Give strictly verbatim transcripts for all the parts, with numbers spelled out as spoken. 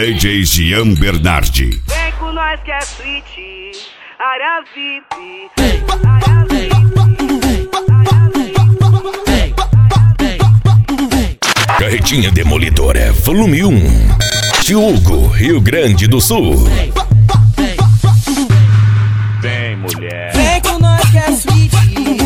D J Jean Bernardi. Vem com nós que é suíte, área V I P, área V I P. Carretinha Demolidora, volume um. Tiúgo, Rio Grande do Sul. Vem, mulher. Vem com nós que é suíte,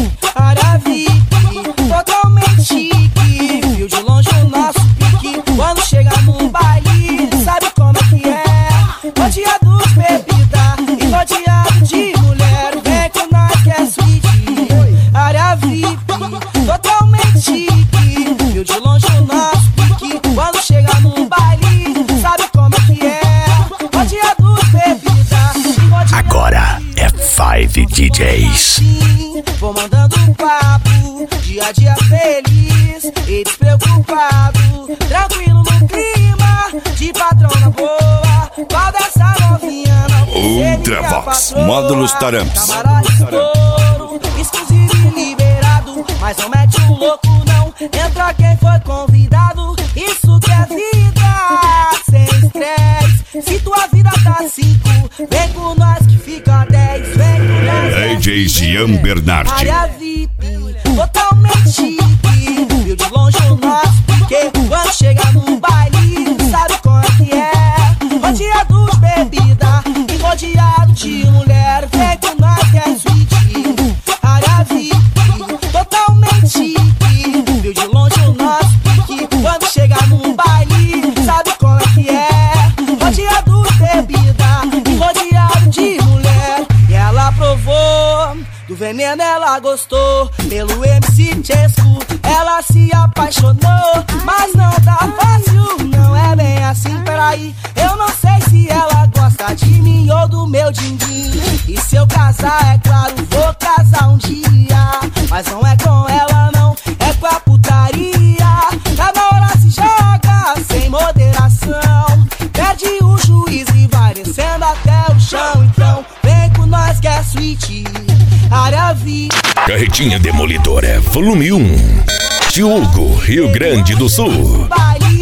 área V I P, totalmente chique. Viu de longe o nosso pique. Quando chega no baile, sabe como é que é? Rodeado de bebida e rodeado de mulher. Vem com nós que é suíte, área V I P, totalmente chique. Viu de longe o nosso pique. Quando chega no baile, sabe como é que é? Rodeado de bebida e rodeado. Agora é Five D Js. Vou mandando um papo, dia a dia feliz e despreocupado, tranquilo no clima, de patrão na boa. Qual dessa novinha não Ultravox, módulos Taramps. Camarote de couro, exclusivo e liberado, mas não mete o louco não. Entra quem foi convidado, isso que é vida, sem estresse. Se tua vida tá cinco, vem com nós que fica dez. Vem com nós. D J Jean Bernardi. Área V I P, totalmente chique. Viu de longe o nosso pique. Quando chega no baile, sabe como é que é? Rodeado de bebida e rodeado de mulher. Vem com nós que é suíte, área V I P, totalmente chique. Viu de longe o nosso pique. Quando chega no baile, sabe como é que é? Rodeado de bebida e rodeado de mulher. E ela provou do veneno, ela gostou. Pelo M C Chesco, ela se apaixonou. Mas não tá fácil, não é bem assim, peraí. Eu não sei se ela gosta de mim ou do meu din-din. E se eu casar, é claro, vou casar um dia. Mas não é com ela não, é com a putaria. Cada hora se joga sem moderação, perde o juiz e vai descendo até o chão. Então vem com nós que é suíte, área V I P. Carretinha Demolidora, volume um. Tiúgo, Rio Grande do Sul. Baile